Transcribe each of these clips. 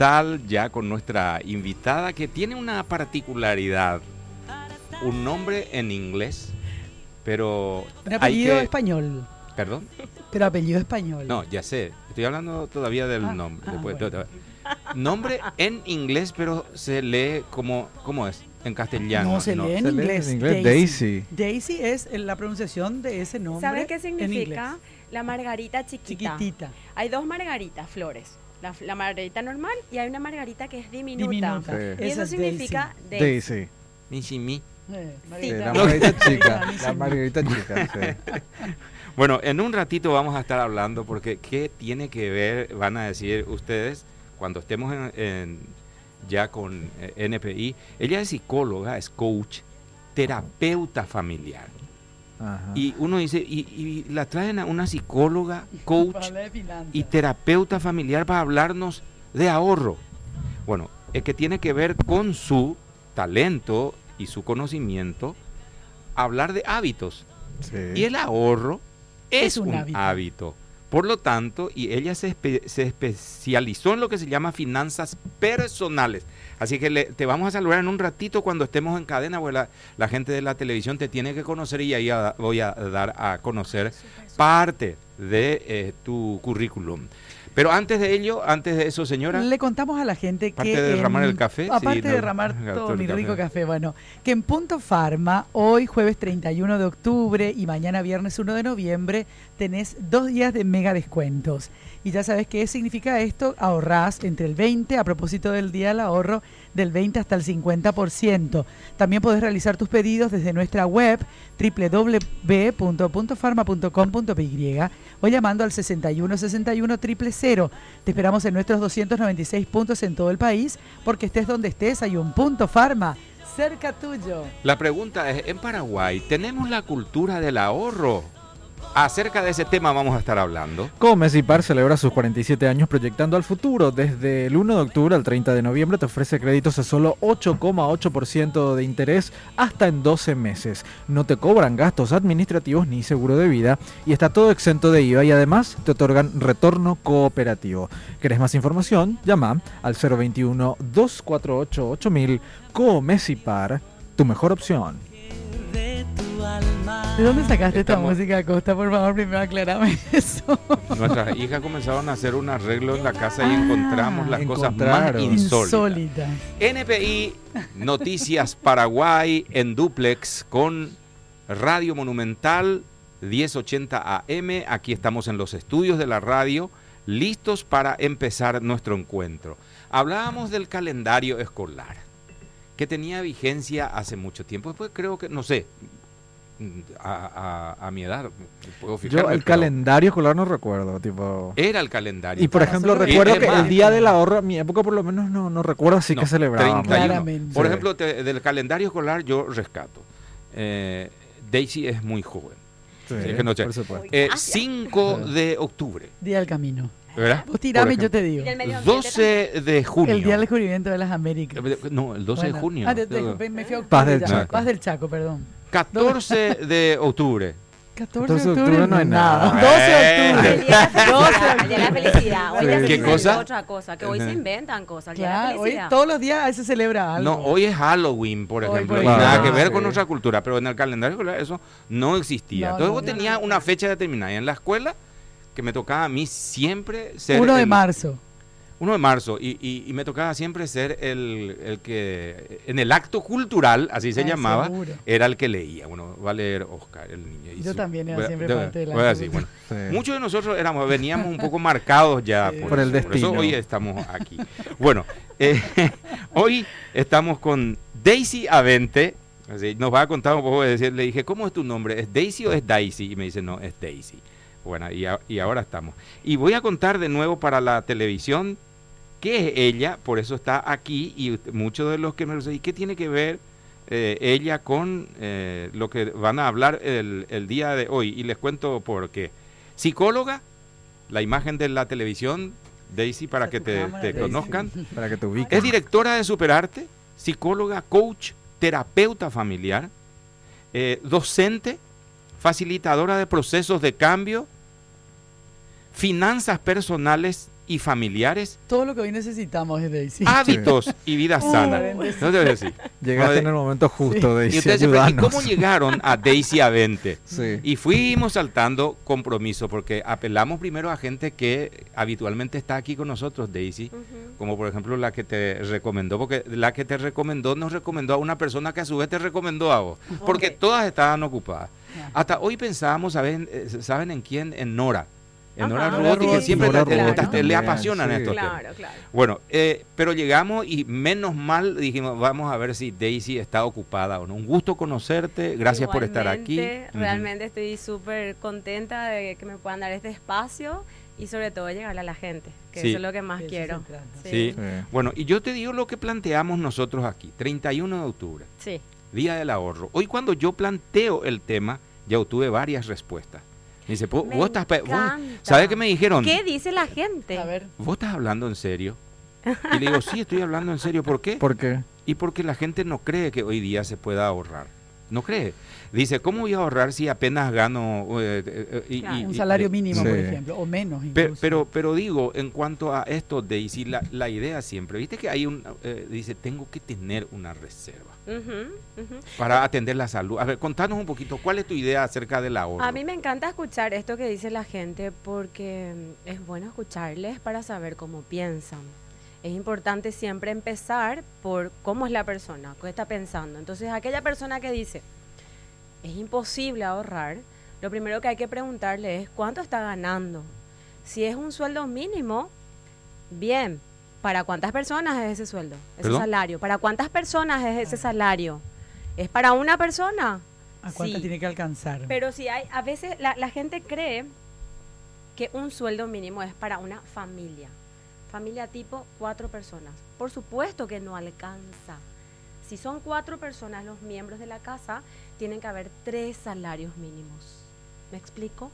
Tal ya con nuestra invitada que tiene una particularidad, un nombre en inglés, pero Un apellido español. ¿Perdón? Pero apellido español. No, ya sé, estoy hablando todavía del nombre. Bueno. Nombre en inglés, pero se lee ¿cómo es? En castellano. No, se lee en inglés. Daisy. Daisy es la pronunciación de ese nombre. ¿Sabes qué en significa? inglés. La margarita chiquita. Chiquitita. Hay dos margaritas, flores. La margarita normal y hay una margarita que es diminuta. Sí. Y Esa eso es significa Daisy. Mi. Sí, Margarita. la margarita chica. Daisy. La margarita chica, sí. Bueno, en un ratito vamos a estar hablando porque ¿qué tiene que ver, van a decir ustedes, cuando estemos ya con NPI? Ella es psicóloga, es coach, terapeuta familiar. Ajá. Y uno dice, y la traen a una psicóloga, coach Para hablar de finanzas. y terapeuta familiar para hablarnos de ahorro. Bueno, es que tiene que ver con su talento y su conocimiento, hablar de hábitos. Sí. Y el ahorro es un hábito. hábito. Por lo tanto, y ella se especializó en lo que se llama finanzas personales. Así que te vamos a saludar en un ratito cuando estemos en cadena, porque la gente de la televisión te tiene que conocer y ahí voy a dar a conocer parte de tu currículum. Pero antes de eso, señora, Le contamos a la gente aparte que... de derramar el café, Aparte sí, de no, derramar todo todo el mi café. rico café, bueno, que en Punto Pharma, hoy jueves 31 de octubre y mañana viernes 1 de noviembre, tenés 2 días de mega descuentos. Y ya sabes qué significa esto, ahorrás entre el 20, a propósito del día del ahorro, del 20 hasta el 50%. También podés realizar tus pedidos desde nuestra web www.puntopharma.com.py o llamando al 61 61 000. Te esperamos en nuestros 296 puntos en todo el país, porque estés donde estés, hay un Punto Pharma cerca tuyo. la pregunta es, en Paraguay, ¿tenemos la cultura del ahorro? Acerca de ese tema vamos a estar hablando. Comecipar celebra sus 47 años proyectando al futuro. Desde el 1 de octubre al 30 de noviembre te ofrece créditos a solo 8,8% de interés hasta en 12 meses. No te cobran gastos administrativos ni seguro de vida y está todo exento de IVA y además te otorgan retorno cooperativo. ¿Querés más información? Llama al 021-248-8000. Comecipar, tu mejor opción. ¿De dónde sacaste esta Estamos- música, Costa? Por favor, primero aclarame eso. Nuestras hijas comenzaron a hacer un arreglo en la casa y encontramos las cosas más encontraron. insólitas. Insólita. NPI, Noticias Paraguay en duplex con Radio Monumental 1080 AM. Aquí estamos en los estudios de la radio, listos para empezar nuestro encuentro. Hablábamos del calendario escolar, que tenía vigencia hace mucho tiempo. Después creo que, no sé, a mi edad, puedo fijarme, Yo el pero calendario escolar no recuerdo, tipo... era el calendario. Y por ejemplo, nosotros- recuerdo Y que además- el día del ahorro, en mi época por lo menos no recuerdo así No, que celebrábamos. 31. Claramente. Por Sí. ejemplo, del calendario escolar yo rescato. Daisy es muy joven. Sí, Sí, que no sé. por supuesto. 5 de octubre, Día del camino. ¿verdad? Vos tirame y Por yo te digo. Y del medio ambiente 12 de junio. El Día del descubrimiento de las Américas. No, el 12 de Bueno. junio. Me fui a octubre Paz del ya. Chaco. Paz del Chaco, perdón. 14 de octubre. 14 14 de octubre no hay nada. nada. 12 de El octubre. día de la felicidad, 12 el día de la felicidad. Hoy Sí. ya se ¿Qué inventó cosa? otra cosa, que hoy se inventan cosas. El día de la Claro, hoy felicidad. todos los días se celebra algo. No, hoy es Halloween, por Hoy, ejemplo. por Y nada ejemplo. que ver Sí. con nuestra cultura. Pero en el calendario escolar eso no existía. No, Entonces no, vos no, tenías no. una fecha determinada. Y en la escuela, que me tocaba a mí siempre ser 1 de el- marzo. 1 de marzo, y me tocaba siempre ser el que, en el acto cultural, así se Ay, llamaba, seguro. era el que leía. Bueno, va a leer Oscar, el niño. Y Yo sí, también era voy a- siempre de- parte del voy a acto decir, bueno, Sí. muchos de nosotros veníamos un poco marcados ya Sí. Por el eso, Por eso destino. hoy estamos aquí. Bueno, hoy estamos con Daisy Avente. Así, nos va a contar un poco de decir, le dije, ¿cómo es tu nombre? ¿Es Daisy o es Daisy? Y me dice, no, es Daisy. Bueno, y ahora estamos. Y voy a contar de nuevo para la televisión qué es ella, por eso está aquí, y muchos de los que me lo dicen, ¿y qué tiene que ver ella con lo que van a hablar el día de hoy? Y les cuento por qué. Psicóloga, la imagen de la televisión, Daisy, para que te Daisy. conozcan. Para que te ubiques. Es directora de Superarte, psicóloga, coach, terapeuta familiar, docente, facilitadora de procesos de cambio, finanzas personales y familiares, Todo lo que hoy necesitamos es Daisy. hábitos y vida sana. Daisy. No te voy a decir. Llegaste en el momento justo, Y Daisy, ustedes se preguntan, ¿y ayúdanos. cómo llegaron a Daisy A20? Sí. Y fuimos saltando compromiso, porque apelamos primero a gente que habitualmente está aquí con nosotros, Daisy, Ujú. como por ejemplo la que te recomendó, porque la que te recomendó nos recomendó a una persona que a su vez te recomendó a vos, porque Ok. todas estaban ocupadas. Ajá. Hasta hoy pensábamos, ¿saben en quién? En Nora. En Nora Ajá. Rugotti, que Rugotti. siempre Nora le Rugotti apasionan también, estos sí. temas. Claro, claro. Bueno, pero llegamos y menos mal dijimos, vamos a ver si Daisy está ocupada o no. Un gusto conocerte, gracias por estar aquí. Igualmente, realmente estoy súper contenta de que me puedan dar este espacio y sobre todo llegarle a la gente, que Sí. eso es lo que más De eso quiero. se trata. Sí. Sí. Bueno, y yo te digo lo que planteamos nosotros aquí, 31 de octubre, Sí. Día del Ahorro. Hoy cuando yo planteo el tema, ya obtuve varias respuestas. Me dice, Me vos estás... encanta. ¿Sabes qué me dijeron? ¿Qué dice la gente? A ver, ¿Vos estás hablando en serio? Y le digo, sí, estoy hablando en serio. ¿Por qué? ¿Por qué? Y porque la gente no cree que hoy día se pueda ahorrar. No cree. Dice, ¿cómo voy a ahorrar si apenas gano Claro. un salario mínimo, Sí. por ejemplo, o menos Pero, incluso. pero digo, en cuanto a esto, Daisy, la idea siempre, viste que hay dice, tengo que tener una reserva Ujú, ujú. para atender la salud. A ver, contanos un poquito, ¿cuál es tu idea acerca del ahorro? A mí me encanta escuchar esto que dice la gente porque es bueno escucharles para saber cómo piensan. Es importante siempre empezar por cómo es la persona, qué está pensando. Entonces, aquella persona que dice, es imposible ahorrar, lo primero que hay que preguntarle es cuánto está ganando. Si es un sueldo mínimo, bien, ¿para cuántas personas es ese sueldo? Ese ¿Perdón? salario. ¿Para cuántas personas es ese salario? ¿Es para una persona? ¿A cuánto Sí. tiene que alcanzar? Pero si hay, a veces la gente cree que un sueldo mínimo es para una familia. Familia tipo 4 personas. Por supuesto que no alcanza. Si son 4 personas los miembros de la casa, tienen que haber 3 salarios mínimos. ¿Me explico?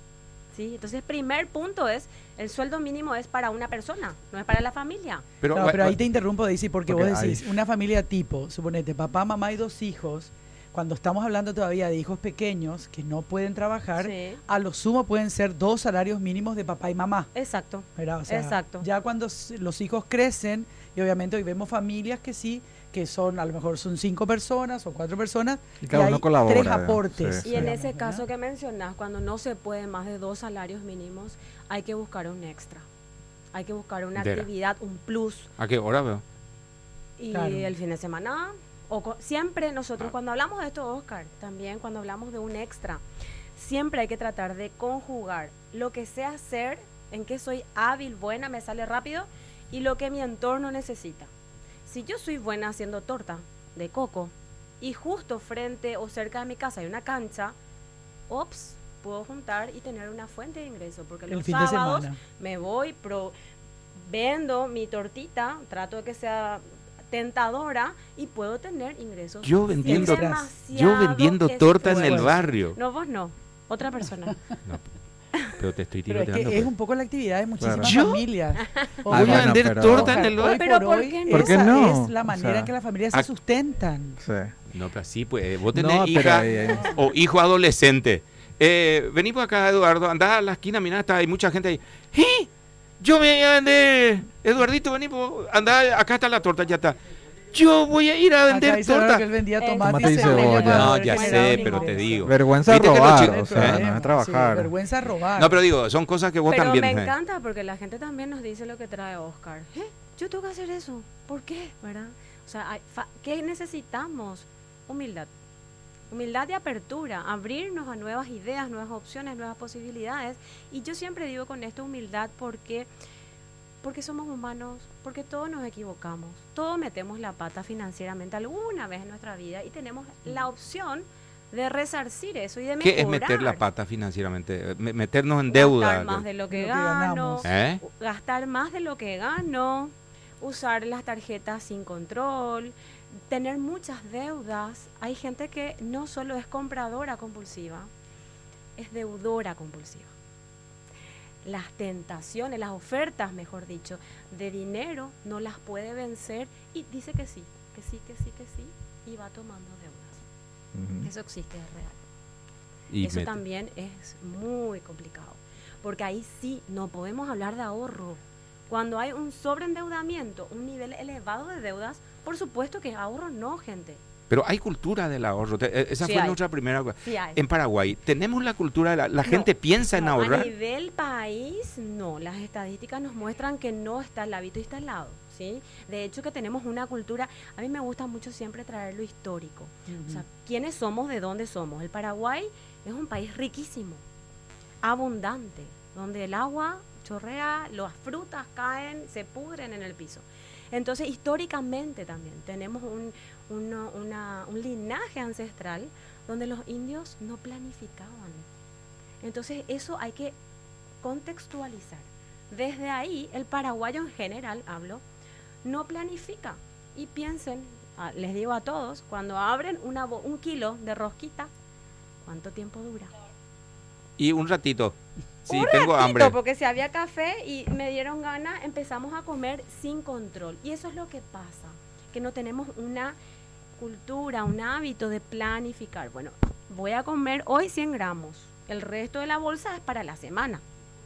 ¿Sí? Entonces, primer punto es, el sueldo mínimo es para una persona, no es para la familia. Pero, No, pero ahí te interrumpo, Daisy, porque Porque vos decís, una familia tipo, suponete, papá, mamá y 2 hijos, cuando estamos hablando todavía de hijos pequeños que no pueden trabajar, Sí. a lo sumo pueden ser 2 salarios mínimos de papá y mamá. Exacto. ¿Verdad? O sea, Exacto. ya cuando los hijos crecen, y obviamente hoy vemos familias que sí, que son, a lo mejor son 5 personas o 4 personas, Y cada hay uno colabora, 3 aportes. sí. Y en digamos, ese ¿verdad? caso que mencionas, cuando no se puede más de 2 salarios mínimos, hay que buscar un extra. Hay que buscar una Vera. actividad, un plus. ¿a qué hora veo? Y Claro. el fin de semana, siempre nosotros, Ah. cuando hablamos de esto, Oscar, también cuando hablamos de un extra, siempre hay que tratar de conjugar lo que sé hacer, en qué soy hábil, buena, me sale rápido, y lo que mi entorno necesita. Si yo soy buena haciendo torta de coco y justo frente o cerca de mi casa hay una cancha, ops, puedo juntar y tener una fuente de ingreso, porque El los fin de sábados semana. me voy, vendo mi tortita, trato de que sea tentadora y puedo tener ingresos. Yo vendiendo, Extras. yo vendiendo torta en el esfuerzo. barrio. No, vos no, otra persona. No, pero te estoy Pero es tirando. que es un poco la actividad de muchísimas Claro. ¿Yo? familias. Voy a bueno, vender pero- torta en el Hoy barrio. Pero por ¿por hoy, qué no? ¿Por qué esa no? es la O manera sea, en que las familias se ac- sustentan. Sí. No, pero sí, pues vos tenés No, pero hija ahí- o hijo adolescente. Vení por acá, Eduardo, andá a la esquina, mirá, hay mucha gente ahí. ¡Eh! Yo me voy a vender. Eduardito, vení, andá, acá está la torta, ya está. Yo voy a ir a Acá vender dice ahora torta. que él vendía Tomate tomate y cebolla. No, para ya generar sé, un pero te ingreso. digo. Vergüenza Viste que los robar, chicos- o sea, no Sí, es trabajar. vergüenza robar. No, pero digo, son cosas que vos Pero también. me encanta porque la gente también nos dice lo que trae Oscar. Yo tengo que hacer eso. ¿Por qué? ¿Verdad? O sea, ¿qué necesitamos? Humildad. Humildad y apertura, abrirnos a nuevas ideas, nuevas opciones, nuevas posibilidades. Y yo siempre digo con esto humildad porque somos humanos, porque todos nos equivocamos, todos metemos la pata financieramente alguna vez en nuestra vida y tenemos la opción de resarcir eso y de mejorar. ¿Qué es meter la pata financieramente? Meternos en deuda. Gastar más de lo que Lo que gano, ganamos. ¿Eh? gastar más de lo que gano, usar las tarjetas sin control, tener muchas deudas. Hay gente que no solo es compradora compulsiva, es deudora compulsiva. Las tentaciones, las ofertas, mejor dicho, de dinero no las puede vencer y dice que sí, que sí, que sí, que sí, y va tomando deudas. Ujú. Eso existe, es real. Y Eso mete- también es muy complicado, porque ahí sí no podemos hablar de ahorro. Cuando hay un sobreendeudamiento, un nivel elevado de deudas, por supuesto que ahorro no, gente. Pero hay cultura del ahorro. Esa Sí fue hay. nuestra primera cosa. Sí hay. En Paraguay, ¿tenemos la cultura de la No, gente piensa en no, ahorrar? A nivel país, no. Las estadísticas nos muestran que no está el hábito instalado, ¿sí? De hecho, que tenemos una cultura... A mí me gusta mucho siempre traer lo histórico. O sea, ¿quiénes somos? ¿De dónde somos? El Paraguay es un país riquísimo, abundante, donde el agua chorrea, las frutas caen, se pudren en el piso. Entonces, históricamente también tenemos un linaje ancestral donde los indios no planificaban. Entonces, eso hay que contextualizar. Desde ahí, el paraguayo en general, no planifica. Y piensen, les digo a todos, cuando abren un kilo de rosquita, ¿cuánto tiempo dura? Y un ratito. Sí, Un tengo ratito, hambre. porque si había café y me dieron ganas, empezamos a comer sin control. Y eso es lo que pasa, que no tenemos una cultura, un hábito de planificar. Bueno, voy a comer hoy 100 gramos, el resto de la bolsa es para la semana.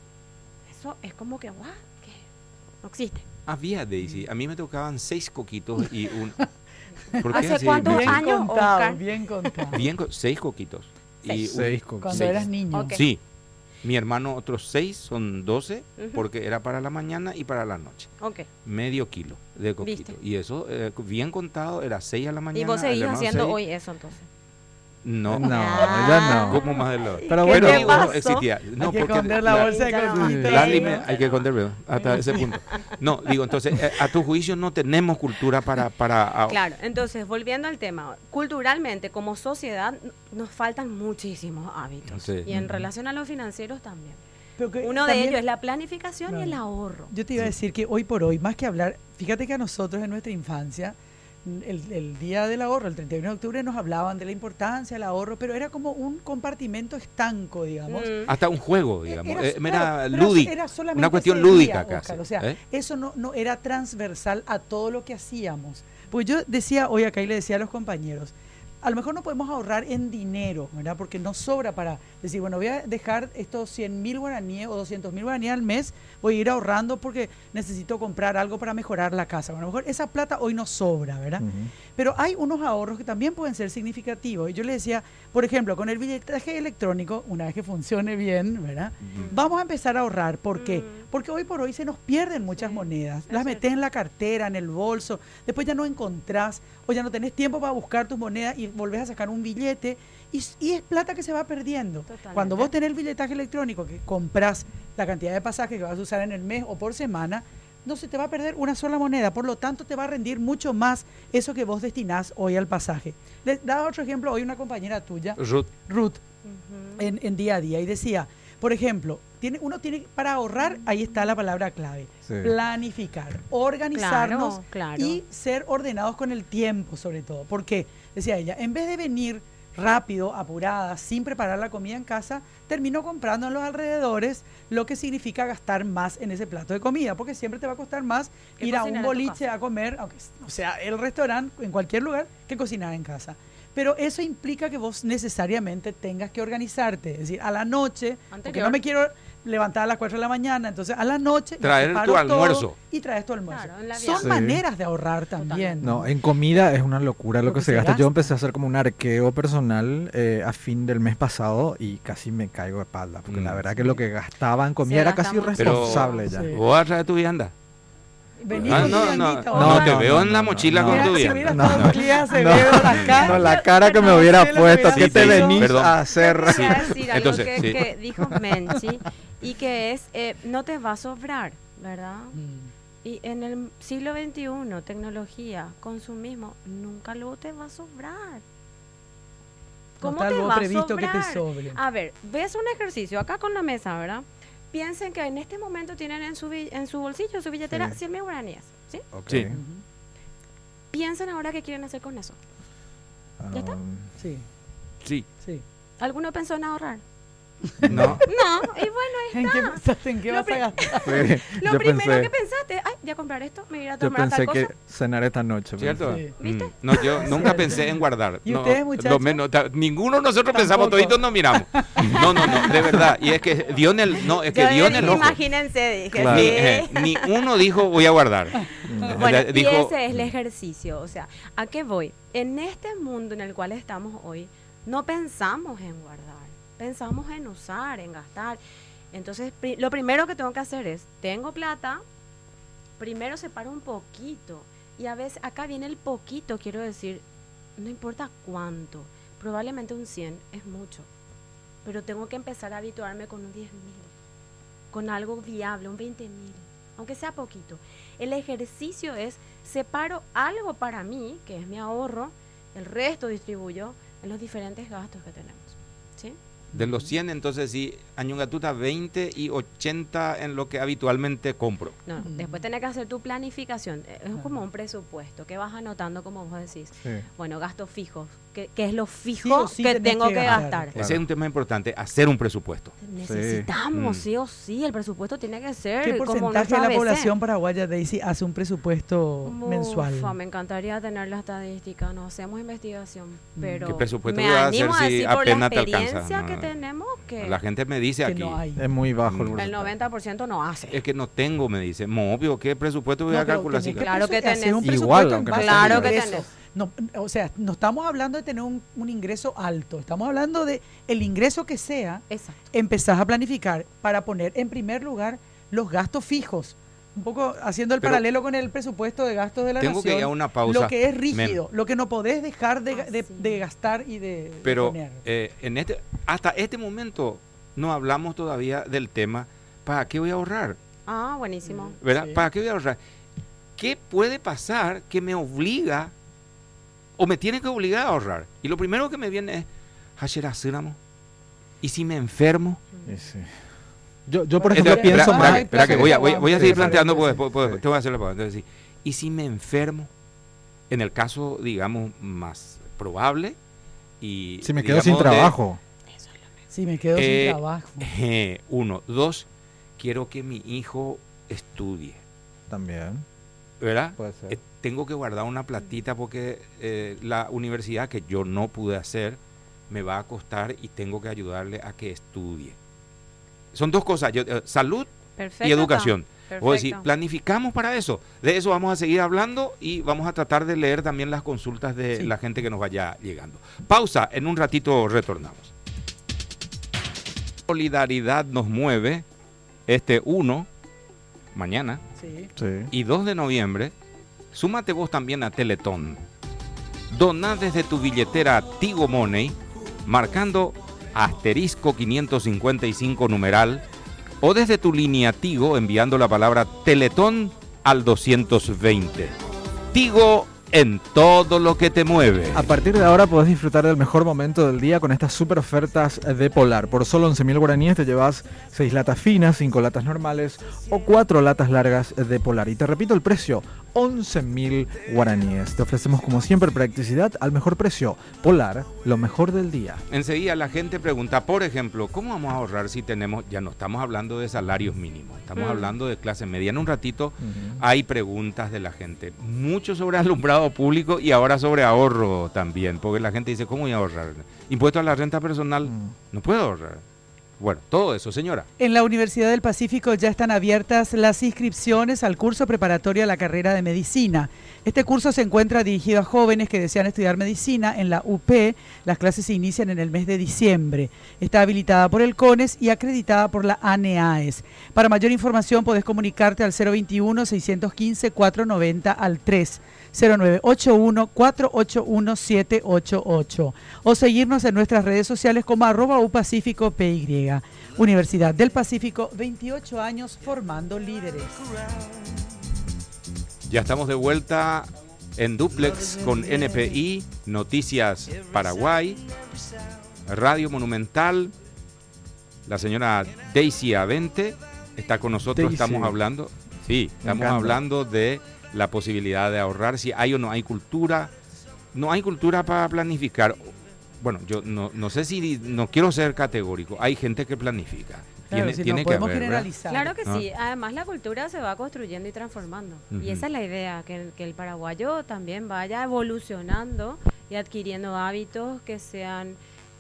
Eso es como que, ¿what? ¿Qué? No existe. Había, Daisy. A mí me tocaban 6 coquitos y un... ¿Por qué ¿Hace así? cuántos Bien años, contado, Oscar? bien contado. 6 coquitos. Y Seis Cuando seis. eras niño. Ok. Sí. Mi hermano otros 6, son 12, Ujú. porque era para la mañana y para la noche. Ok. Medio kilo de coquito. Viste. Y eso, bien contado, era 6 a la mañana. Y vos el seguís hermano haciendo 6. hoy eso entonces. No, No, Ah. ya no. ¿Cómo más de lo? ¿Pero Pero qué no pasó? existía. No, Hay que porque esconder la bolsa de Ya no. coquitos. la ¿no? hay que esconder, ¿verdad? Hasta ese punto. No, digo, entonces, a tu juicio no tenemos cultura para Claro, entonces, volviendo al tema, culturalmente, como sociedad, nos faltan muchísimos hábitos. Sí. Y en relación a los financieros también. Pero que Uno de también- ellos es la planificación y Claro. el ahorro. Yo te iba a decir que hoy por hoy, más que hablar, fíjate que a nosotros en nuestra infancia, el día del ahorro, el 31 de octubre, nos hablaban de la importancia del ahorro, pero era como un compartimento estanco, digamos. hasta un juego, digamos. Era claro, lúdico. era solamente Una cuestión ese día, lúdica Oscar, casi. o sea, ¿eh? eso no era transversal a todo lo que hacíamos. Pues yo decía hoy acá y le decía a los compañeros, a lo mejor no podemos ahorrar en dinero, ¿verdad? Porque no sobra para decir, bueno, voy a dejar estos 100.000 guaraníes o 200.000 guaraníes al mes, voy a ir ahorrando porque necesito comprar algo para mejorar la casa. Bueno, a lo mejor esa plata hoy no sobra, ¿verdad? Ujú. Pero hay unos ahorros que también pueden ser significativos. Y yo le decía, por ejemplo, con el billetaje electrónico, una vez que funcione bien, ¿verdad? Vamos a empezar a ahorrar. ¿Por qué? Porque hoy por hoy se nos pierden muchas Sí, monedas. es Las metes cierto. en la cartera, en el bolso, después ya no encontrás o ya no tenés tiempo para buscar tus monedas y volvés a sacar un billete. Y es plata que se va perdiendo. Totalmente. Cuando vos tenés el billetaje electrónico, que compras la cantidad de pasajes que vas a usar en el mes o por semana, no se te va a perder una sola moneda, por lo tanto te va a rendir mucho más eso que vos destinás hoy al pasaje. Le daba otro ejemplo hoy una compañera tuya, Ruth, Ruth, Ujú. en día a día, y decía, por ejemplo, uno tiene para ahorrar, ahí está la palabra clave, Sí. planificar, organizarnos Claro. y ser ordenados con el tiempo sobre todo. Porque, decía ella, en vez de venir rápido, apurada, sin preparar la comida en casa, terminó comprando en los alrededores, lo que significa gastar más en ese plato de comida, porque siempre te va a costar más Que ir a cocinar un en tu boliche casa. a comer, aunque o sea el restaurante, en cualquier lugar, que cocinar en casa. Pero eso implica que vos necesariamente tengas que organizarte, es decir, a la noche, porque Anterior. no me quiero levantar a las 4 de la mañana, entonces a la noche me Traer preparo tu todo almuerzo. y traes tu almuerzo. Claro, en la Son vianda. Sí. maneras de ahorrar también. Totalmente. No, en comida es una locura lo que se gasta. Yo gasta. empecé a hacer como un arqueo personal a fin del mes pasado y casi me caigo de espalda, porque la verdad que lo que gastaba en comida Se era casi gasta mucho. irresponsable Pero- ya. Sí. ¿vos vas a traer tu vianda? Vení Ah, con no, tu no, viandita, no, vos. te no, veo no, en la no, mochila no. con Mira, tu si vianda. hubiera No, estado Clea Acevedo no. acá, No, la cara que me hubiera Marcelo puesto, hubiera ¿qué te dicho. venís Perdón. a hacer? Voy a decir algo Entonces, sí. que dijo Menchi y que es, no te va a sobrar, ¿verdad? Mm. Y en el siglo XXI, tecnología, consumismo, nunca luego te va a sobrar. No ¿Cómo está te algo va a previsto que te sobrar? sobre. A ver, ves un ejercicio acá con la mesa, ¿verdad? Piensen que en este momento tienen en su bolsillo, en su billetera, Sí. 100.000 guaraníes, ¿sí? Ok. Sí. Ujú. Piensen ahora qué quieren hacer con eso. ¿Ya está? Sí, Sí. sí. ¿Alguno pensó en ahorrar? No. No, y bueno, ahí ¿En qué pensaste? ¿En qué Lo vas a gastar? Sí, lo yo primero pensé, que pensaste, ay, voy a comprar esto, me voy a ir a Yo tomar tal pensé cosa. que cenar esta noche. ¿Cierto? Sí. ¿Viste? No, yo nunca pensé en guardar. ¿Y No, ustedes, muchachos? lo menos, ninguno de nosotros pensamos, Tampoco. toditos nos miramos. No, de verdad. Y es que dio en el, no, es que Yo dio en dije, el ojo. imagínense, dije, Claro. sí. Ni uno dijo voy a guardar. Bueno, y Dijo, ese es el ejercicio. O sea, ¿a qué voy? En este mundo en el cual estamos hoy, no pensamos en guardar, pensamos en usar, en gastar. Entonces, lo primero que tengo que hacer es, tengo plata, primero separo un poquito. Y a veces, acá viene el poquito, quiero decir, no importa cuánto, probablemente un 100 es mucho, pero tengo que empezar a habituarme con un 10.000, con algo viable, un 20.000, aunque sea poquito. El ejercicio es, separo algo para mí, que es mi ahorro, el resto distribuyo en los diferentes gastos que tenemos, ¿sí? de los 100, entonces sí, Añungatuta 20 y 80 en lo que habitualmente compro. No, después tenés que hacer tu planificación. Es como un presupuesto que vas anotando, como vos decís. Sí. Bueno, gastos fijos, que es lo Sí fijo o sí que tenés tengo que que gastar. gastar. Claro. Ese es un tema importante, hacer un presupuesto. Necesitamos, Mm. sí o sí, el presupuesto tiene que ser ¿Qué como porcentaje nuestro de la ABC. población paraguaya, Daisy, hace un presupuesto mensual? Ufa, me encantaría tener la estadística, no hacemos investigación, pero ¿Qué presupuesto me vas a hacer animo a si decir por la apenas te alcanza? experiencia No, que no. tenemos que La gente me dice Que aquí, no hay. Es muy bajo el Mm. porcentaje. el 90% no hace. es que no tengo, me dice. Obvio, ¿qué presupuesto voy No, a pero calcular? tenés Si- que Claro que hacer tenés. un Igual, presupuesto en aunque base no al Claro que ingreso. tenés. No, o sea, no estamos hablando de tener un ingreso alto, estamos hablando de el ingreso que sea, Exacto. empezás a planificar para poner en primer lugar los gastos fijos. Un poco haciendo el Pero- paralelo con el presupuesto de gastos de la Tengo que nación. ir a una pausa. Lo que es rígido, lo que no podés dejar de Así. gastar y de Pero poner. hasta este momento no hablamos todavía del tema, ¿para qué voy a ahorrar? Ah, buenísimo. ¿Verdad? Sí. ¿Para qué voy a ahorrar? ¿Qué puede pasar que me obliga o me tiene que obligar a ahorrar? Y lo primero que me viene es, "Hashirasiramo, ¿y si me enfermo?" Y sí. Yo por ejemplo, Entonces, pienso espera, más. espera, que voy a seguir Sí, planteando, sí, pues, sí. pues, Sí. te voy a hacer la pregunta. Entonces, sí, ¿y si me enfermo? En el caso, digamos, más probable y... Si me quedo sin digamos, de- trabajo. Si me quedo eh, sin trabajo. 1, 2, quiero que mi hijo estudie, También. ¿verdad? Puede ser. Tengo que guardar una platita porque la universidad que yo no pude hacer me va a costar y tengo que ayudarle a que estudie. Son dos cosas, salud Perfecto. y educación. Perfecto. O decir, planificamos para eso. De eso vamos a seguir hablando y vamos a tratar de leer también las consultas de Sí. la gente que nos vaya llegando. Pausa, en un ratito retornamos. Solidaridad nos mueve este 1, mañana, Sí. Sí. y 2 de noviembre. Súmate vos también a Teletón. Doná desde tu billetera Tigo Money, marcando asterisco 555 numeral, o desde tu línea Tigo enviando la palabra Teletón al 220. Tigo en todo lo que te mueve. A partir de ahora podés disfrutar del mejor momento del día con estas super ofertas de Polar. Por solo 11.000 guaraníes te llevas 6 latas finas, 5 latas normales o 4 latas largas de Polar. Y te repito el precio, 11.000 guaraníes. Te ofrecemos como siempre practicidad al mejor precio. Polar, lo mejor del día. Enseguida la gente pregunta, por ejemplo, ¿cómo vamos a ahorrar si tenemos, ya no estamos hablando de salarios mínimos, estamos hablando de clase media? En un ratito hay preguntas de la gente, mucho sobre alumbrado público y ahora sobre ahorro también, porque la gente dice, ¿cómo voy a ahorrar? Impuesto a la renta personal, no puedo ahorrar. Bueno, todo eso, señora. En la Universidad del Pacífico ya están abiertas las inscripciones al curso preparatorio a la carrera de medicina. Este curso se encuentra dirigido a jóvenes que desean estudiar medicina en la UP. Las clases se inician en el mes de diciembre. Está habilitada por el CONES y acreditada por la ANEAES. Para mayor información podés comunicarte al 021-615-490 al 3. 0981-481-788 o seguirnos en nuestras redes sociales como @upacíficopy. Universidad del Pacífico, 28 años formando líderes. Ya estamos de vuelta en Duplex con NPI, Noticias Paraguay, Radio Monumental. La señora Daisy Avente está con nosotros, Daisy. estamos hablando, sí, estamos encanta. hablando de la posibilidad de ahorrar, si hay o no hay cultura. No hay cultura para planificar. Bueno, yo no sé si, no quiero ser categórico, hay gente que planifica. Claro, tiene, si tiene no que podemos haber, ¿verdad? generalizar. Claro que ¿no? sí, además la cultura se va construyendo y transformando. Ujú. Y esa es la idea, que el paraguayo también vaya evolucionando y adquiriendo hábitos que sean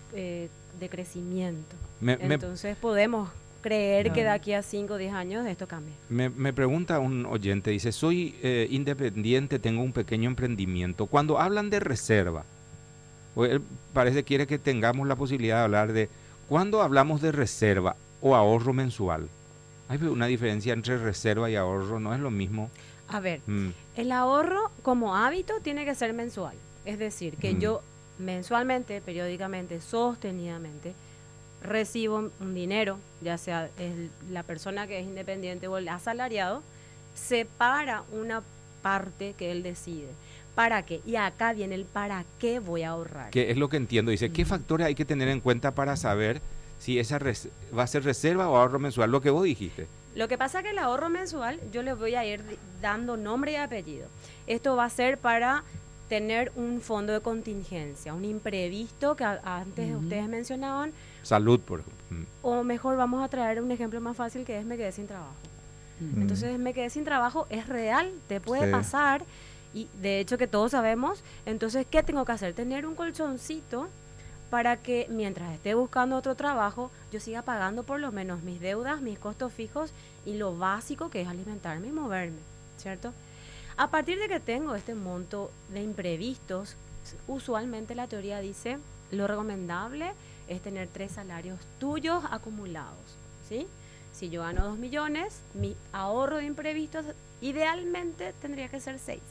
de crecimiento. Entonces podemos creer que de Claro. aquí a 5 o 10 años esto cambie. Me pregunta un oyente, dice, soy independiente, tengo un pequeño emprendimiento. Cuando hablan de reserva, o él parece quiere que tengamos la posibilidad de hablar de, cuando hablamos de reserva o ahorro mensual, hay una diferencia entre reserva y ahorro, no es lo mismo. A ver, Mm, el ahorro como hábito tiene que ser mensual. Es decir, que yo mensualmente, periódicamente, sostenidamente, recibo un dinero, ya sea la persona que es independiente o el asalariado, separa una parte que él decide. ¿Para qué? Y acá viene el para qué voy a ahorrar. que es lo que entiendo. Dice, ¿qué factores hay que tener en cuenta para saber si esa va a ser reserva o ahorro mensual? Lo que vos dijiste. Lo que pasa es que el ahorro mensual yo le voy a ir dando nombre y apellido. Esto va a ser para tener un fondo de contingencia, un imprevisto que antes ustedes mencionaban, Salud, por ejemplo. o mejor vamos a traer un ejemplo más fácil que es me quedé sin trabajo. Entonces me quedé sin trabajo, es real, te puede Sí. pasar, y de hecho que todos sabemos. Entonces, ¿qué tengo que hacer? Tener un colchoncito para que mientras esté buscando otro trabajo, yo siga pagando por lo menos mis deudas, mis costos fijos y lo básico que es alimentarme y moverme, ¿cierto? A partir de que tengo este monto de imprevistos, usualmente la teoría dice, lo recomendable es tener 3 salarios tuyos acumulados, ¿sí? Si yo gano 2 millones, mi ahorro de imprevistos idealmente tendría que ser 6.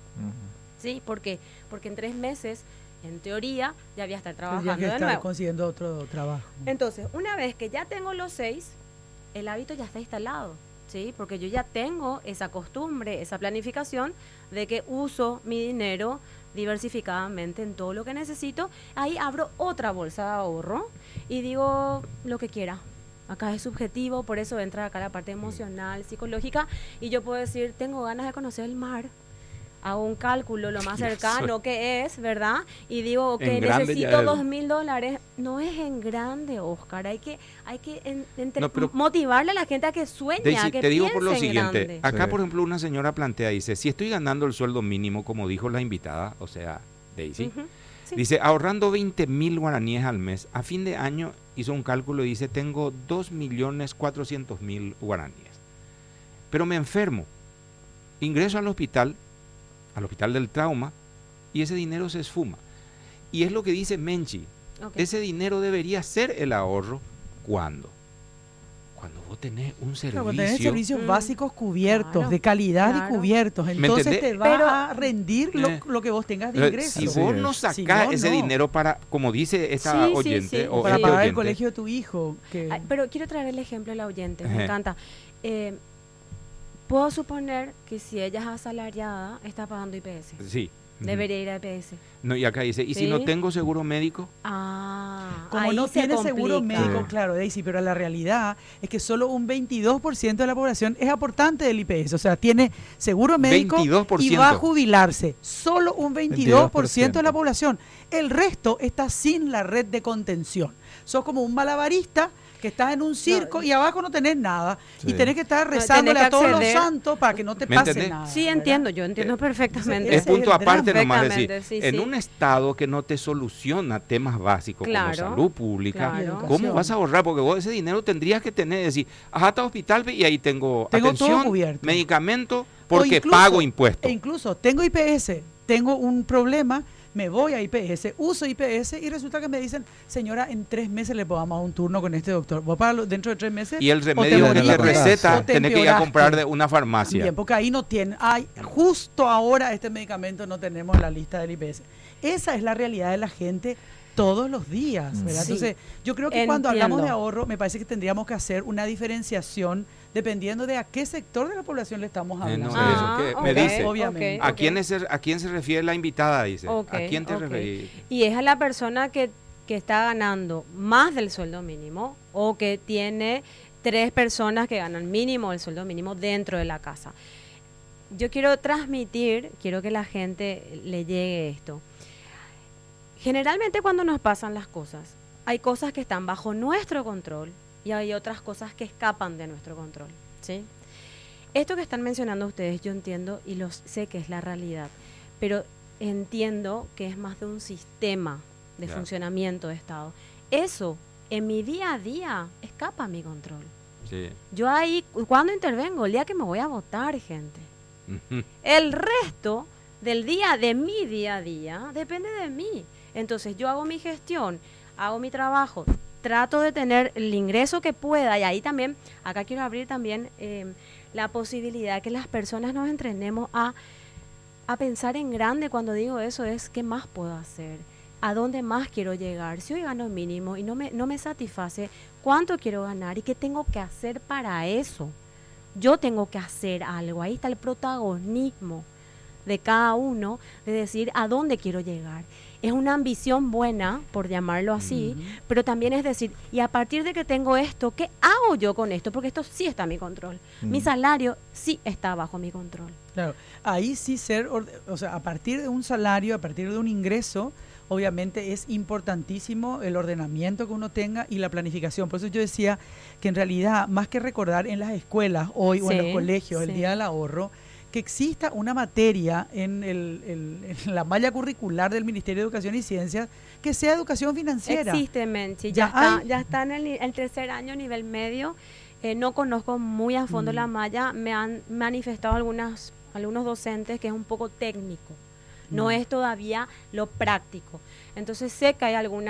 ¿Sí? ¿Por qué? Porque en 3 meses, en teoría, ya voy a estar Tendría trabajando que de estar nuevo. consiguiendo otro trabajo. Entonces, una vez que ya tengo los 6, el hábito ya está instalado, ¿sí? Porque yo ya tengo esa costumbre, esa planificación de que uso mi dinero diversificadamente en todo lo que necesito. Ahí abro otra bolsa de ahorro y digo lo que quiera. Acá es subjetivo, por eso entra acá la parte emocional, psicológica, y yo puedo decir, tengo ganas de conocer el mar. Hago un cálculo lo más cercano que es, ¿verdad? Y digo que necesito $2.000. No es en grande, Oscar. Hay que No, pero motivarle a la gente a que sueñe, Daisy, a que te digo por piense lo en siguiente. grande. Acá, Sí. por ejemplo, una señora plantea, dice, si estoy ganando el sueldo mínimo, como dijo la invitada, o sea, Daisy, Ujú, sí. dice, ahorrando 20.000 guaraníes al mes, a fin de año hizo un cálculo y dice, tengo 2.400.000 guaraníes. Pero me enfermo, ingreso al hospital del trauma, y ese dinero se esfuma. Y es lo que dice Menchi, Ok. ese dinero debería ser el ahorro. ¿Cuándo? Cuando vos tenés un Claro, cuando tenés servicio. servicios básicos cubiertos, Claro, de calidad claro. y cubiertos, entonces entendés? te va Pero- a rendir lo que vos tengas de ingresos. Si Así vos es. no sacás Si no, ese no. dinero para, como dice esta Sí, sí, oyente, sí. o para este pagar el oyente, colegio de tu hijo. Que, Ay, pero quiero traer el ejemplo de la oyente, me Ejé. encanta. Puedo suponer que si ella es asalariada, está pagando IPS. sí. Debería ir a IPS. No, y acá dice, ¿y si no Sí. tengo seguro médico? como ahí no se tiene seguro complica. médico, Sí. claro, Daisy, pero la realidad es que solo un 22% de la población es aportante del IPS, o sea, tiene seguro médico 22%. y va a jubilarse. Solo un 22% de la población. El resto está sin la red de contención. Sos como un malabarista que estás en un circo y abajo no tenés nada Sí. y tenés que estar tenés rezándole que a todos los acceder. santos para que no te ¿Me pase entendés? nada. Sí, ¿verdad? entiendo, yo entiendo perfectamente. ese Es punto el drama. aparte nomás decir, Perfectamente, sí, en sí. un estado que no te soluciona temas básicos Claro, como salud pública, claro. ¿cómo Educación. vas a ahorrar? Porque vos ese dinero tendrías que tener, decir, ajá, está hospital y ahí tengo Tengo todo atención, cubierto. medicamento, O porque incluso- pago impuestos. E incluso tengo IPS, tengo un problema, me voy a IPS, uso IPS y resulta que me dicen, señora, en 3 meses le podamos un turno con este doctor. ¿Vos para dentro de 3 meses? Y el o te remedio que te moriste, receta, o te tenés que ir a empeoraste. comprar de una farmacia. Bien, porque ahí no tienen, ay, justo ahora este medicamento no tenemos en la lista del IPS. Esa es la realidad de la gente todos los días, ¿verdad? Sí. Entonces, yo creo que cuando hablamos de Entiendo. ahorro, me parece que tendríamos que hacer una diferenciación dependiendo de a qué sector de la población le estamos hablando. no, Ah, eso, ¿qué? ok, Me dice. Obviamente. ok, ¿A ok. quién se refiere la invitada? Dice. Ok, ¿A quién te ok. referís? Y es a la persona que está ganando más del sueldo mínimo o que tiene 3 personas que ganan mínimo el sueldo mínimo dentro de la casa. Yo quiero transmitir, quiero que la gente le llegue esto. Generalmente cuando nos pasan las cosas, hay cosas que están bajo nuestro control y hay otras cosas que escapan de nuestro control, ¿sí? Esto que están mencionando ustedes, yo entiendo y sé que es la realidad, pero entiendo que es más de un sistema de funcionamiento de Estado. Eso, en mi día a día, escapa a mi control. Sí. Yo ahí, ¿cuándo intervengo? El día que me voy a votar, gente. El resto de mi día a día, depende de mí. Entonces, yo hago mi gestión, hago mi trabajo, trato de tener el ingreso que pueda, y ahí también, acá quiero abrir también la posibilidad que las personas nos entrenemos a pensar en grande. Cuando digo eso es, ¿qué más puedo hacer? ¿A dónde más quiero llegar? Si hoy gano mínimo y no me satisface, ¿cuánto quiero ganar y qué tengo que hacer para eso? Yo tengo que hacer algo. Ahí está el protagonismo de cada uno, de decir a dónde quiero llegar. Es una ambición buena, por llamarlo así, pero también es decir, y a partir de que tengo esto, ¿qué hago yo con esto? Porque esto sí está a mi control. Mi salario sí está bajo mi control. Claro, ahí sí o sea, a partir de un salario, a partir de un ingreso, obviamente es importantísimo el ordenamiento que uno tenga y la planificación. Por eso yo decía que en realidad, más que recordar en las escuelas hoy o en los colegios el Día del Ahorro, que exista una materia en la malla curricular del Ministerio de Educación y Ciencias que sea educación financiera. Existe, Menchi, ya está en el tercer año, nivel medio. No conozco muy a fondo la malla, me han manifestado algunos docentes que es un poco técnico. No es todavía lo práctico. Entonces sé que hay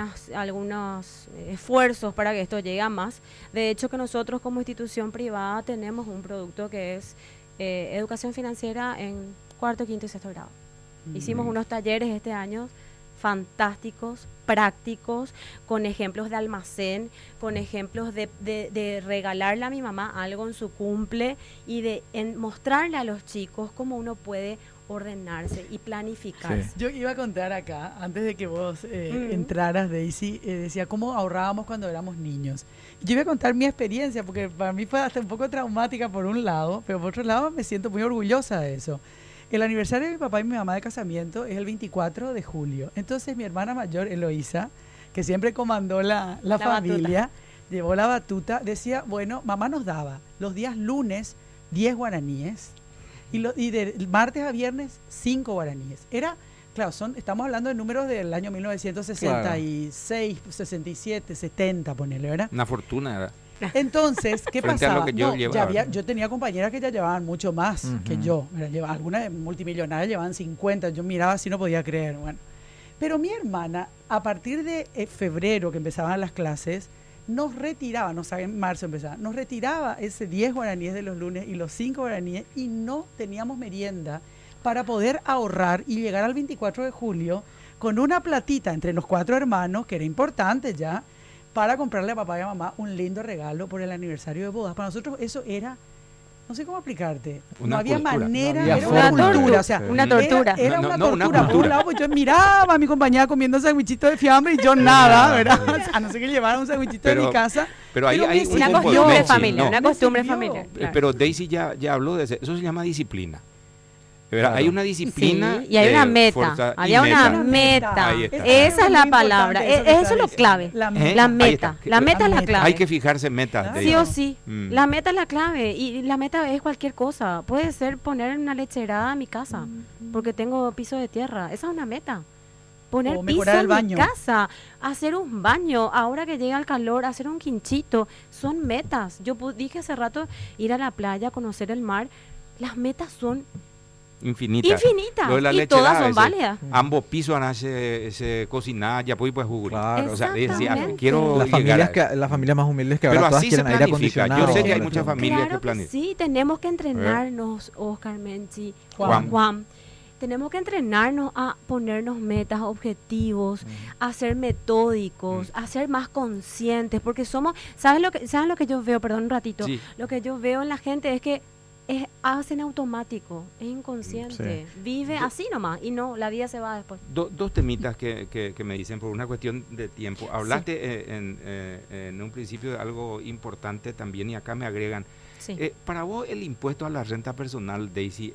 algunos esfuerzos para que esto llegue a más. De hecho, que nosotros como institución privada tenemos un producto que es educación financiera en cuarto, quinto y sexto grado. Hicimos unos talleres este año fantásticos, prácticos, con ejemplos de almacén, con ejemplos de regalarle a mi mamá algo en su cumple y de mostrarle a los chicos cómo uno puede ordenarse y planificarse. Sí. Yo iba a contar acá, antes de que vos entraras, Daisy, decía cómo ahorrábamos cuando éramos niños. Yo iba a contar mi experiencia, porque para mí fue hasta un poco traumática por un lado, pero por otro lado me siento muy orgullosa de eso. El aniversario de mi papá y mi mamá de casamiento es el 24 de julio. Entonces mi hermana mayor, Eloísa, que siempre comandó la familia, llevó la batuta, decía, bueno, mamá nos daba los días lunes 10 guaraníes, y de martes a viernes 5 guaraníes. Claro, estamos hablando de números del año 1966, 67, 70, ponele, ¿verdad? Una fortuna era. Entonces, ¿qué pasaba? Yo tenía compañeras que ya llevaban mucho más que yo. Algunas multimillonarias llevaban 50. Yo miraba así, no podía creer. Bueno, pero mi hermana, a partir de febrero, que empezaban las clases, nos retiraba, no sabe, en marzo empezaba, nos retiraba ese 10 guaraníes de los lunes y los 5 guaraníes, y no teníamos merienda para poder ahorrar y llegar al 24 de julio con una platita entre los 4 hermanos, que era importante ya, para comprarle a papá y a mamá un lindo regalo por el aniversario de bodas. Para nosotros eso era, no sé cómo explicarte, no había manera, era una cultura, o sea, una tortura. Era una tortura. Por un lado, pues yo miraba a mi compañera comiendo un sandwichito de fiambre y yo nada, ¿verdad? O sea, a no ser que llevara un sandwichito de mi casa. Pero hay una costumbre familiar, una costumbre familiar. Pero Daisy ya habló de eso se llama disciplina. Claro. Hay una disciplina y hay una meta. Había una meta. Esa es la palabra. Eso es lo clave. La meta. La meta es la clave. Hay que fijarse metas. Sí o sí. La meta es la clave. Y la meta es cualquier cosa. Puede ser poner una lecherada en mi casa porque tengo piso de tierra. Esa es una meta. Poner piso en mi casa, hacer un baño, ahora que llega el calor, hacer un quinchito. Son metas. Yo dije hace rato ir a la playa, conocer el mar. Las metas son infinitas. Y todas son válidas. Ambos pisos van a se cocinar, ya puede jugar. Claro. O sea, quiero las familias más humildes que ahora todas quieren aire acondicionado. Yo sé que hay muchas familias que planifican. Sí, tenemos que entrenarnos, Oscar, Menchi, Juan. Tenemos que entrenarnos a ponernos metas, objetivos, a ser metódicos, a ser más conscientes, porque somos, ¿saben lo que yo veo? Perdón un ratito. Sí. Lo que yo veo en la gente es que hacen automático, es inconsciente, vive así nomás y no, la vida se va después. Dos temitas que me dicen por una cuestión de tiempo. Hablaste en un principio de algo importante también y acá me agregan. Sí. Para vos el impuesto a la renta personal, Daisy,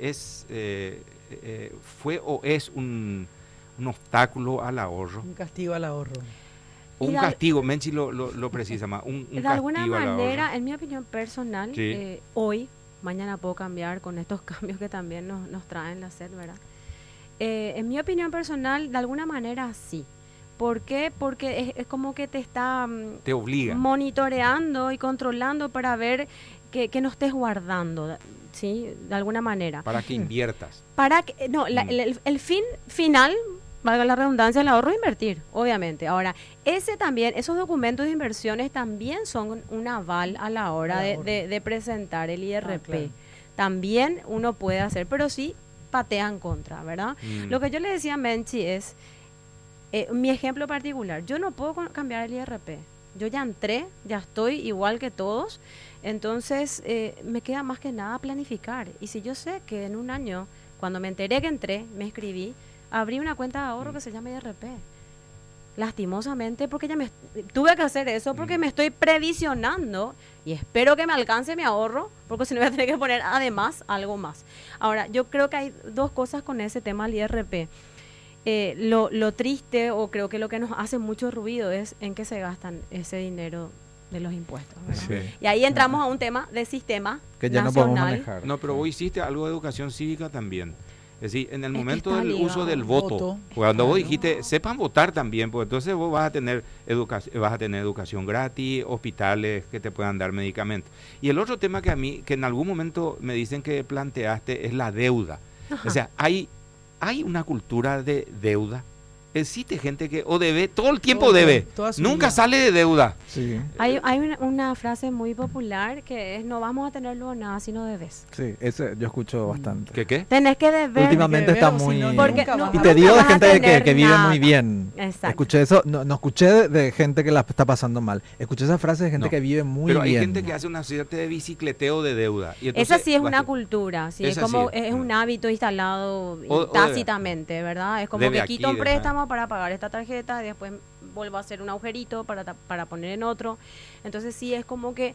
¿fue o es un obstáculo al ahorro? Un castigo al ahorro. O un castigo, Menchi lo precisa más, un de castigo alguna a la manera, hora. en mi opinión personal, Sí. hoy, mañana puedo cambiar con estos cambios que también nos traen la SED, ¿verdad? En mi opinión personal, de alguna manera sí. ¿Por qué? Porque es como que te está Te obliga. monitoreando y controlando para ver que no estés guardando, ¿sí? De alguna manera. Para que inviertas. Para que, no, el fin final, valga la redundancia, el ahorro es invertir, obviamente. Ahora, esos documentos de inversiones también son un aval a la hora de presentar el IRP. Claro. También uno puede hacer, pero sí patean contra, ¿verdad? Lo que yo le decía a Menchi es, mi ejemplo particular, yo no puedo cambiar el IRP. Yo ya entré, ya estoy igual que todos, entonces me queda más que nada planificar. Y si yo sé que en un año, cuando me enteré que entré, me inscribí, abrí una cuenta de ahorro que se llama IRP. Lastimosamente, porque ya tuve que hacer eso, porque me estoy previsionando y espero que me alcance mi ahorro, porque si no voy a tener que poner además algo más. Ahora, yo creo que hay dos cosas con ese tema del IRP. Lo triste, o creo que lo que nos hace mucho ruido, es en qué se gastan ese dinero de los impuestos, ¿verdad? Sí. Y ahí entramos a un tema de sistema Que ya no podemos nacional. manejar. No, pero vos hiciste algo de educación cívica también. Es decir, en el Es que momento está del uso ligado. del voto, cuando vos dijiste, sepan votar también, pues entonces vos vas a tener educación gratis, hospitales que te puedan dar medicamentos. Y el otro tema que a mí, que en algún momento me dicen que planteaste, es la deuda. Ajá. O sea, hay una cultura de deuda. Existe gente que o debe, todo el tiempo Todo, debe, toda su nunca vida. sale de deuda. Sí, Hay una frase muy popular que es: no vamos a tener luego nada si no debes. sí, ese yo escucho bastante. ¿Qué? Tenés que deber. Últimamente que está ver, o si muy... no, Porque nunca no- vas Y a- te nunca digo de vas a gente que tener vive nada. muy bien. Exacto. Escuché eso, no escuché de gente que la está pasando mal. Escuché esa frase de gente No, que vive muy Pero hay bien. gente que hace una suerte de bicicleteo de deuda. Y entonces, Esa sí es una vas- cultura, sí, es Esa como sí es un hábito instalado O tácitamente, ¿verdad? Es como debe que aquí, quito un debe- préstamo para pagar esta tarjeta y después vuelvo a hacer un agujerito para poner en otro. Entonces sí es como que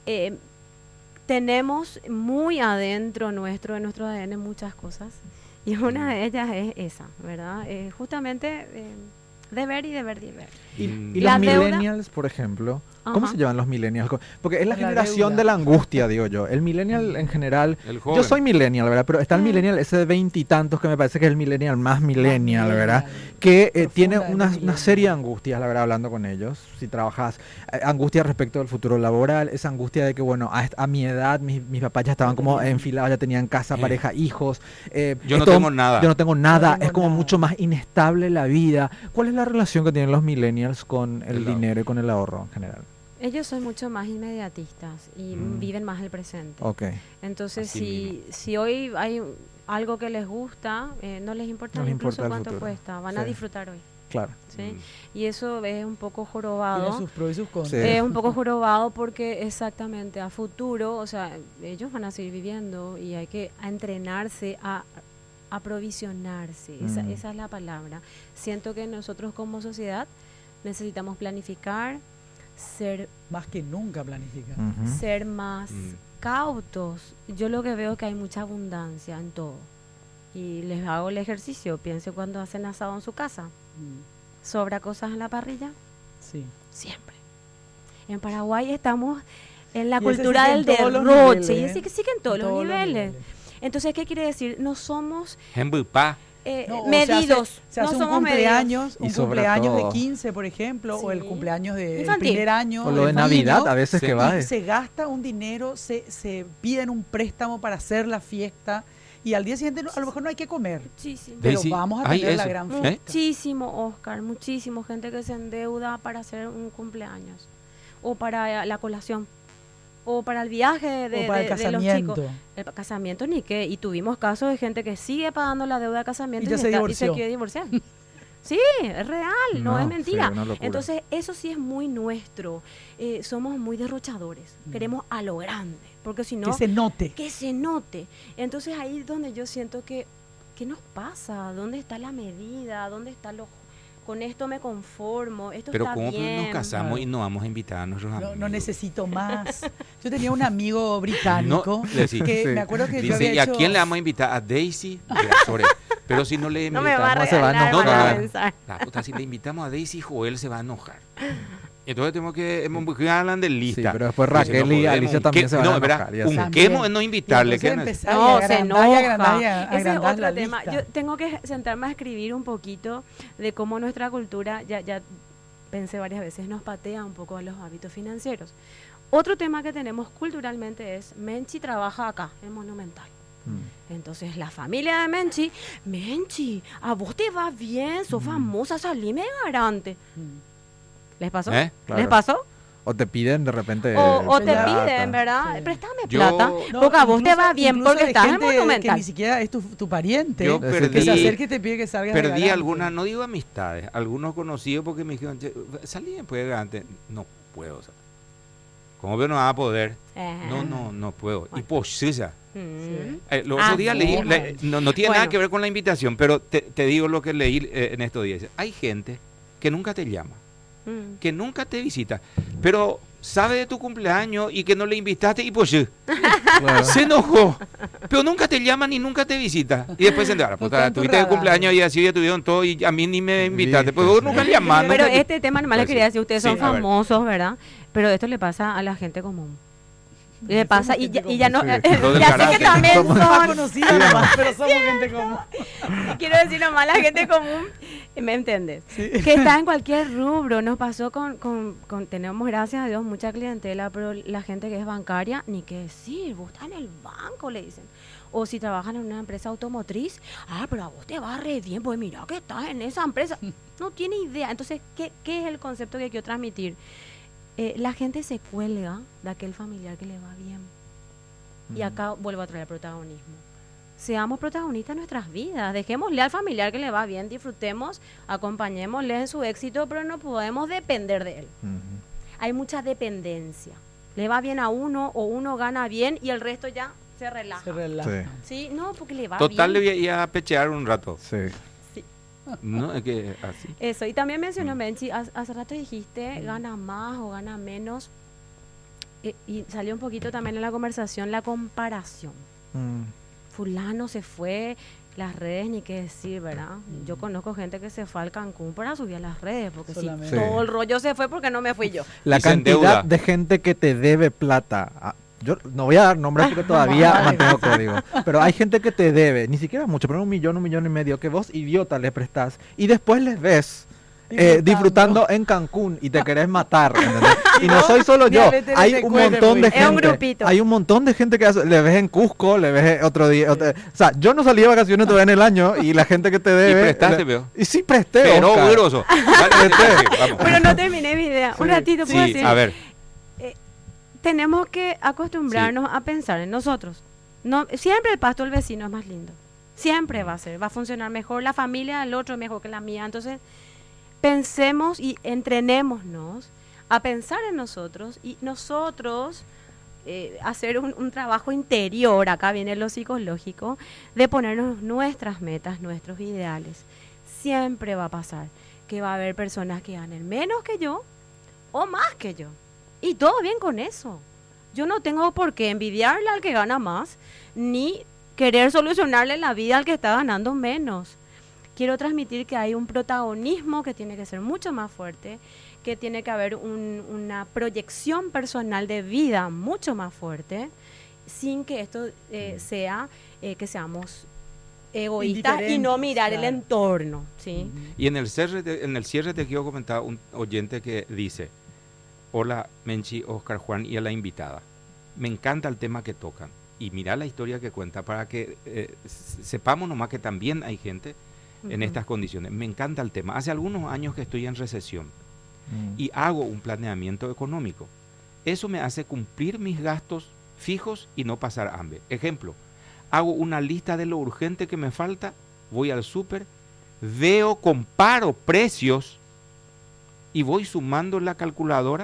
tenemos muy adentro de nuestro ADN muchas cosas, y una de ellas es esa, ¿verdad? Justamente deber y deber. Y La los deuda- millennials, por ejemplo, ¿cómo Ajá. se llevan los millennials? Porque es la La generación deuda. de la angustia, digo yo. El millennial en general... El joven. Yo soy millennial, ¿verdad? Pero está el millennial ese de 20 y tantos que me parece que es el millennial más millennial, ¿verdad? Que tiene Profundamente una serie de angustias, la verdad, hablando con ellos. Si trabajas, angustia respecto del futuro laboral, esa angustia de que, bueno, a mi edad, mis papás ya estaban como enfilados, ya tenían casa, pareja, hijos. Yo no tengo nada. Yo no tengo nada, No tengo es como nada. mucho más inestable la vida. ¿Cuál es la relación que tienen los millennials con el El dinero y con el ahorro en general? Ellos son mucho más inmediatistas y viven más el presente. Ok. Entonces, Así si hoy hay algo que les gusta, no les importa No les incluso importa el cuánto futuro. cuesta, van a Sí. disfrutar hoy, Claro. ¿sí? Y eso es un poco Tiene jorobado. sus pros y sus contras. Sí. Es un poco jorobado porque exactamente a futuro, o sea, ellos van a seguir viviendo y hay que entrenarse a aprovisionarse. Esa es la palabra. Siento que nosotros como sociedad necesitamos planificar, ser Más que nunca planificar. Ujú. ser más cautos. Yo lo que veo es que hay mucha abundancia en todo. Y les hago el ejercicio. Piense cuando hacen asado en su casa. Mm, ¿Sobra cosas en la parrilla? Sí. Siempre. En Paraguay estamos en la Y ese cultura sí que del en todos los derroche. niveles, Y ese que sí que en todos los niveles. Entonces, ¿qué quiere decir? No somos Jembupá. No, o medidos. se hace no un somos cumpleaños, Y un sobre cumpleaños de todo. 15, por ejemplo, o el Sí. cumpleaños de Infantil. primer año. O lo de del Navidad, niño, a veces Sí. que va. y se gasta un dinero, se piden un préstamo para hacer la fiesta, y al día siguiente a lo mejor no hay que comer, muchísimo. pero Daisy, vamos a hay tener la eso, gran ¿eh? fiesta. Muchísimo, Oscar, muchísimo gente que se endeuda para hacer un cumpleaños, o para la colación, o para el viaje O para el de los casamiento. chicos. El casamiento ni qué, y tuvimos casos de gente que sigue pagando la deuda de casamiento Y ya se y se divorció. quiere divorciar. Sí, es real, no, es sí, mentira. una locura. Entonces, eso sí es muy nuestro. Somos muy derrochadores, queremos a lo grande, porque si no, Que se note. que se note. Entonces ahí es donde yo siento que, ¿qué nos pasa? ¿Dónde está la medida? ¿Dónde está lo... Con esto me conformo, esto Pero está ¿cómo bien. nos casamos Claro. y no vamos a invitar a nuestros No, amigos? no necesito más. Yo tenía un amigo británico No, le decís. que Sí. me acuerdo que yo Dice, había ¿y a hecho... quién le vamos a invitar? ¿A Daisy? De Azores. Pero si no le No me va a invitamos, se va a regalar, enojar. van a No, no. pensar. La puta, si le invitamos a Daisy, Joel se va a enojar. Entonces tenemos que hablan de lista. Sí, pero después Dice, Raquel y podemos, Alicia también se van a ¿verdad? enojar, ya sé. Unquemos en no invitarle. ¿qué no es? No, se enoja. Y Ese es agrandás otro la tema. lista. Yo tengo que sentarme a escribir un poquito de cómo nuestra cultura, ya pensé varias veces, nos patea un poco a los hábitos financieros. Otro tema que tenemos culturalmente es, Menchi trabaja acá, en Monumental. Entonces la familia de Menchi, a vos te va bien, sos famosa, salime garante. ¿Les pasó? ¿Eh? Claro. ¿Les pasó? O te piden de repente. O te plata. piden, ¿verdad? Sí. Préstame Yo- plata, porque a vos te va bien incluso porque de estás en gente que Monumental. ni siquiera es tu pariente. Yo Es Que se perdí, acerque y te pide que salgas de perdí garante. algunas, no digo amistades, algunos conocidos porque me dijeron, "Che, salí después de garante". No puedo, o sea, ¿cómo veo no va a poder? Ajá. No puedo. Y Bueno. pues, esa. Mm. Los otros días leí, bueno. no tiene nada Bueno. que ver con la invitación, pero te digo lo que leí en estos días. Hay gente que nunca te llama, Mm. que nunca te visita, pero sabe de tu cumpleaños y que no le invitaste y pues Claro. se enojó, pero nunca te llama ni nunca te visita. Y después se entera, puta, Buscan tu tuviste el radar. cumpleaños y así ya tuvieron todo y a mí ni me invitaste, Viste, pues vos sí. nunca le llamaste. Pero este tema nomás les Pues quería sí. decir, ustedes Sí, son a ver. famosos, ¿verdad? Pero esto le pasa a la gente común. Le pasa y ya no, Sí. Lo del ya sé garaje. que también Somos Más son, conocida nomás, pero somos gente común. quiero decir nomás la gente común, ¿me entiendes? Que está en cualquier rubro, nos pasó tenemos gracias a Dios mucha clientela, pero la gente que es bancaria, ni qué decir, vos estás en el banco, le dicen. O si trabajan en una empresa automotriz, pero a vos te va re bien, pues mira que estás en esa empresa. No tiene idea. Entonces, ¿qué es el concepto que quiero transmitir? La gente se cuelga de aquel familiar que le va bien. Y acá vuelvo a traer protagonismo. Seamos protagonistas de nuestras vidas. Dejémosle al familiar que le va bien, disfrutemos, acompañémosle en su éxito, pero no podemos depender de él. Hay mucha dependencia. Le va bien a uno o uno gana bien y el resto ya se relaja. Se relaja. Sí, no, porque le va Total, le bien. voy a ir a pechear un rato. Sí. No, es que así. Eso, y también mencionó Benchi, hace rato dijiste, gana más o gana menos, y salió un poquito también en la conversación la comparación. Fulano se fue, las redes ni qué decir, ¿verdad? Yo conozco gente que se fue al Cancún para subir a las redes, porque si Solamente. Sí. todo el rollo se fue, porque no me fui yo. La Y se endeuda. cantidad de gente que te debe plata. Yo no voy a dar nombres porque todavía Vale. mantengo código. Pero hay gente que te debe, ni siquiera mucho, pero 1,5 millones, que vos, idiota, le prestás. Y después les ves disfrutando en Cancún y te querés matar. ¿Entendés? Y no soy solo Ya yo. le tenés Hay de un cuete, montón de pues. Es un gente. grupito. Hay un montón de gente que le ves en Cusco, le ves otro día. O sea, yo no salí de vacaciones todavía en el año y la gente que te Y debe. prestaste, veo. Y sí presté. Pero Oscar. grosso. Dale, vamos. Pero no terminé mi idea. Un ratito, ¿puedo Sí, decir? a ver. Tenemos que acostumbrarnos a pensar en nosotros. No, siempre el pasto del vecino es más lindo. Siempre va a funcionar mejor. La familia del otro es mejor que la mía. Entonces, pensemos y entrenémonos a pensar en nosotros y nosotros hacer un trabajo interior, acá viene lo psicológico, de ponernos nuestras metas, nuestros ideales. Siempre va a pasar que va a haber personas que ganen menos que yo o más que yo. Y todo bien con eso. Yo no tengo por qué envidiarle al que gana más, ni querer solucionarle la vida al que está ganando menos. Quiero transmitir que hay un protagonismo que tiene que ser mucho más fuerte, que tiene que haber una proyección personal de vida mucho más fuerte, sin que esto sea que seamos egoístas y no mirar el Claro. entorno, ¿sí? Y en el cierre te quiero comentar un oyente que dice: hola Menchi, Oscar, Juan y a la invitada. Me encanta el tema que tocan. Y mira la historia que cuenta para que sepamos nomás que también hay gente en estas condiciones. Me encanta el tema. Hace algunos años que estoy en recesión y hago un planeamiento económico. Eso me hace cumplir mis gastos fijos y no pasar hambre. Ejemplo, hago una lista de lo urgente que me falta, voy al súper, veo, comparo precios y voy sumando en la calculadora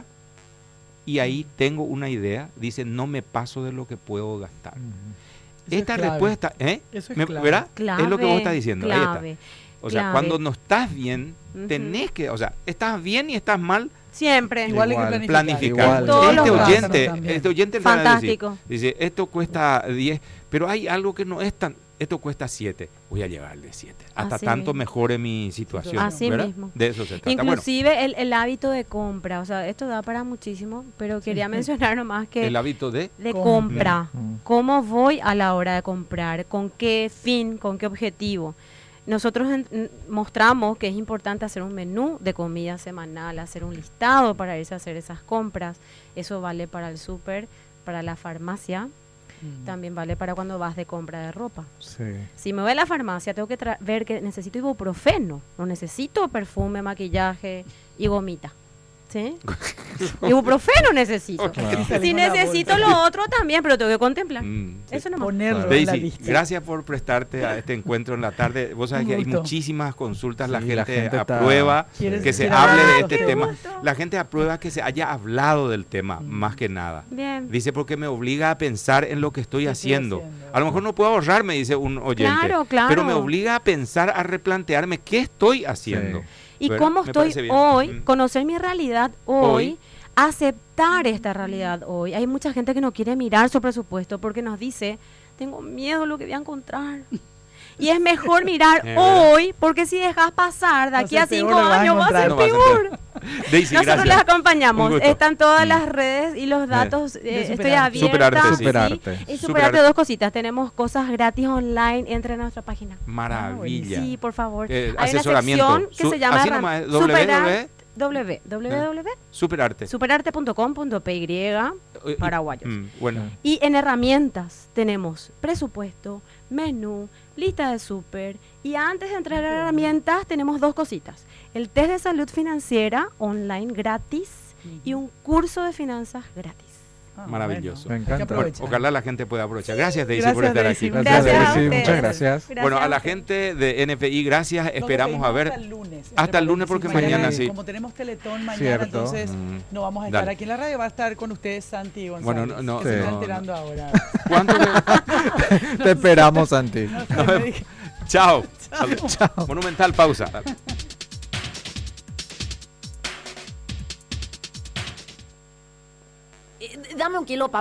y ahí tengo una idea. Dice, no me paso de lo que puedo gastar. Eso Esta es clave. respuesta, Eso es clave. ¿verdad? Clave, Es lo que vos estás diciendo. Ahí clave, está. O sea, clave. cuando no estás bien, Ujú. tenés que, o sea, estás bien y estás mal, Siempre. Igual hay que Igual. planificar. Igual. Todos los Este gastos. oyente le van a decir, Fantástico. dice, esto cuesta 10, pero hay algo que no es tan, esto cuesta 7, voy a llevarle 7. Hasta Así tanto mismo. mejore mi situación. Así ¿verdad? mismo. De eso se trata. Bueno, Inclusive el hábito de compra, o sea, esto da para muchísimo, pero quería mencionar nomás que el hábito de... de Compra. compra. Mm. ¿Cómo voy a la hora de comprar? ¿Con qué fin? ¿Con qué objetivo? Nosotros mostramos que es importante hacer un menú de comida semanal, hacer un listado para irse a hacer esas compras. Eso vale para el súper, para la farmacia, también vale para cuando vas de compra de ropa. Sí. Si me voy a la farmacia, tengo que ver que necesito ibuprofeno, no necesito perfume, maquillaje y gomita. ¿Sí? Ibuprofeno necesito. Claro. Si necesito lo otro también, pero tengo que contemplar. Sí. Eso nomás. Ponerlo en la Daisy, lista. gracias por prestarte a este encuentro en la tarde. Vos sabés Un que hay gusto. muchísimas consultas, la Sí, la gente gente está- aprueba Quiere- que se quiere hable hablar de de este estos tema. temas. La gente aprueba que se haya hablado del tema, más que nada. Bien. Dice, porque me obliga a pensar en lo que estoy ¿Qué estoy haciendo. haciendo? A lo mejor no puedo ahorrar, me dice un oyente. Claro, claro. Pero me obliga a pensar, a replantearme qué estoy haciendo. Sí. Y ¿Verdad? cómo Me estoy parece bien. hoy, Mm. conocer mi realidad hoy, aceptar esta realidad hoy. Hay mucha gente que no quiere mirar su presupuesto porque nos dice, tengo miedo de lo que voy a encontrar. Y es mejor mirar ¿verdad? hoy, porque si dejas pasar, de Va a aquí a ser 5 peor, lo vas a años va a ser encontrar. No vas a peor. Daisy, Nosotros gracias. les Un acompañamos. gusto. Están todas Mm. las redes y los datos. Estoy Superarte. abierta. Superarte, sí. Superarte. Y Superarte. Superarte, dos cositas. Tenemos cosas gratis online. Entre a nuestra página. Maravilla. Sí, por favor. Hay una Asesoramiento. sección que se llama así nomás, Superarte. superarte.com.py paraguayos. Bueno, Y en herramientas tenemos presupuesto, menú, lista de súper. Y antes de entrar a herramientas tenemos dos cositas. El test de salud financiera online gratis y un curso de finanzas gratis. Ah, maravilloso. Me hay que encanta. bueno, aprovechar. ojalá la gente pueda aprovechar. Gracias, Daisy, Gracias, por estar Daisy. aquí. Gracias, Gracias a Daisy. ustedes. Muchas gracias. Bueno, a la a ustedes. gente de NFI, gracias. Nos Esperamos a despedimos ver. hasta el lunes. Hasta el lunes, porque mañana sí. Como tenemos Teletón mañana, Cierto. entonces no vamos a estar Dale. aquí en la radio. Va a estar con ustedes Santi y González. Bueno, no, que se sí. está no, enterando ahora. ¿Cuánto? Te esperamos, Santi. No sé, me dije- Chao. Monumental pausa. Dame un kilo,